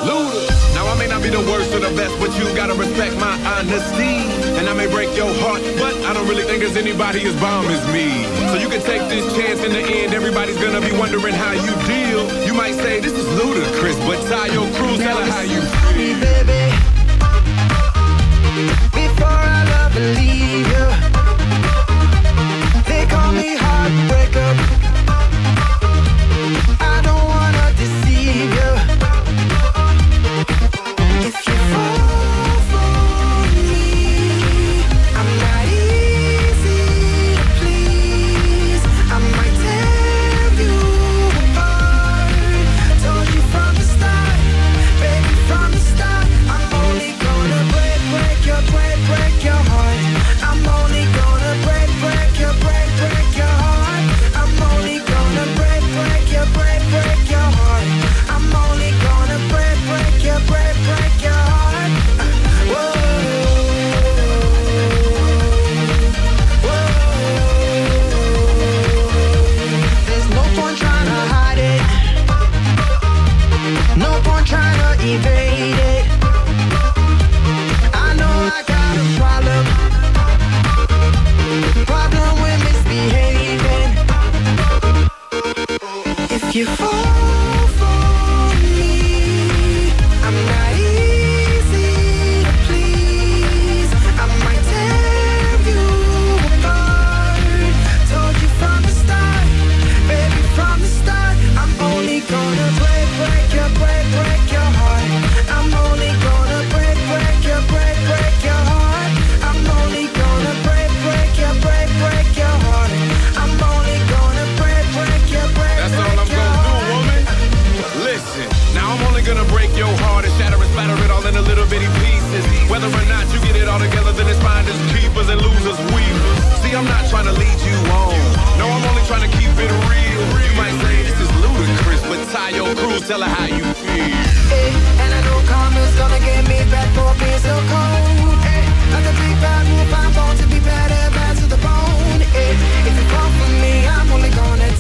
Luda. Now I may not be the worst or the best, but you gotta respect my honesty. And I may break your heart, but I don't really think there's anybody as bomb as me. So you can take this chance. In the end, everybody's gonna be wondering how you deal. You might say this is ludicrous, but tie your crew, tell her how you feel. Baby, before I love and leave you, they call me heartbreaker. I don't wanna deceive you. If you fall for me, I'm not easy to please. I might tear you apart. Told you from the start, baby, from the start. I'm only gonna break your heart. I'm only gonna break your heart. I'm only gonna break your heart. I'm only gonna break your heart. Whoa, whoa. There's no point trying to hide it. No point trying to evade it. I know I got a problem with misbehaving. If you fall for me, I'm not easy to please. I might tear you apart. Told you from the start, baby, from the start. I'm only gonna break your heart. I'm only gonna break your heart. I'm only gonna break your heart. I'm only gonna break your That's all I'm gonna do, woman. Listen, now I'm only gonna break your heart and shatter and splatter it all into little bitty pieces. Whether or not you get it all together, then it's finders, keepers, and losers, weavers. See, I'm not trying to lead you on. No, I'm only trying to keep it real. You might say this is ludicrous, but tie your crews, tell her how you feel. Hey, and I know karma's gonna get me back for being so cold. Hey, like a big bad wolf, I'm born to be bad to the bone. Hey, if you fall for me, I'm only gonna